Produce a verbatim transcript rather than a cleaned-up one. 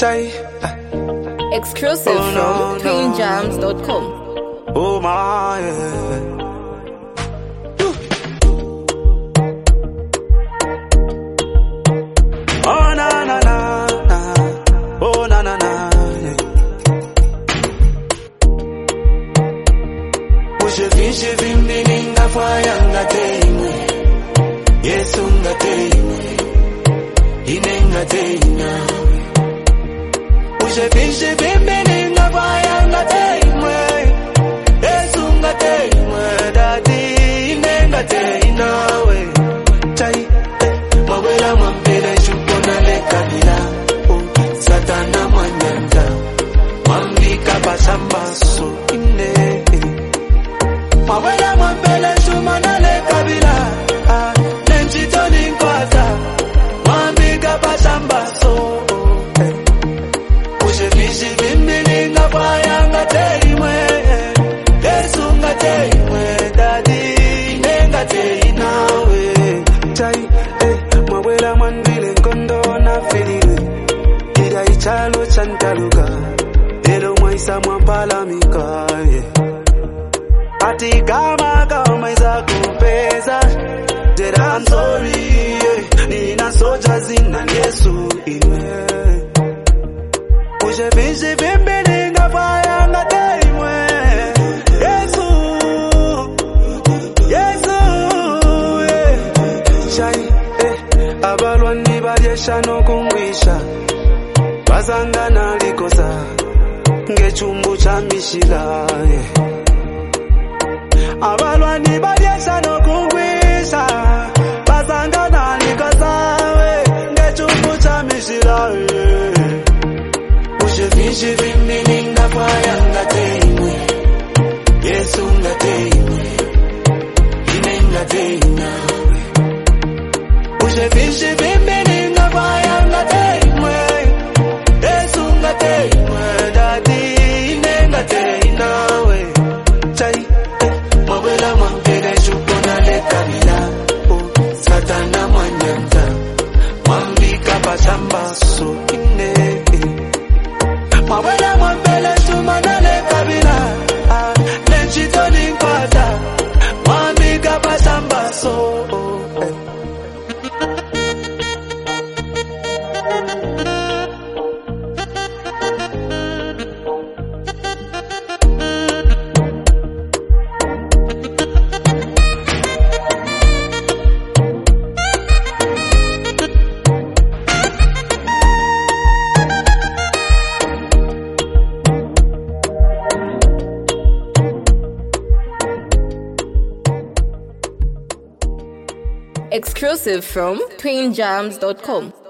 Chai. Exclusive Oh, no, from twin jams dot com. Oh my, yeah. Oh na na na na, oh na na na. Ushe finshi vimbi ninga faya nga teimwe, Yesu nga teimwe, ine nga teina. Ushe finshi vimbi ninga faya nga teimwe, Yesu nga teimwe, dadi ine nga teina we. Chai, mawela mambele shukona le kabila, oh Satana mwanyanda, mwambika basamba so ine. Mawela mambele shumana le kabila, ah nenchito ninkwata, mwambika basamba so. Ushe fishi vimbi ninga faya nga teimwe, Yesu nga teimwe, dadi ine nga teina we. Chai, eh, mawela mandile nkondo na filile, ida ichalo chantaluga, elo mwaisa mwampalamika, yeah. Ati kama kama iza kupeza, jera I'm sorry, yeah. Nina soja zina Yesu ine. Ushe finshi vimbi ninga faya nga teimwe, Yesu, Yesu, yeah. Shai, eh, abalwani balyesha n'okungwisha, bazangana likoza, ng'echumbu cha mishila, yeah. Abalwani balyesha n'okungwisha, bazangana likoza, ng'echumbu cha mishila, yeah. Ushe finshi vimbi ninga faya nga teimwe, Yesu nga teimwe, ine nga teina. Ushe finshi vimbi ninga faya nga teimwe, Yesu nga teimwe, dadi ine nga teina we. Chai, mawela mambele shukona le kabila, oh Satana mwanyanda, mwambika basamba so ine. Mawela mambele shumana le kabila, ah nenchito ninkwata, mwambika basamba so. Exclusive from twin jams dot com.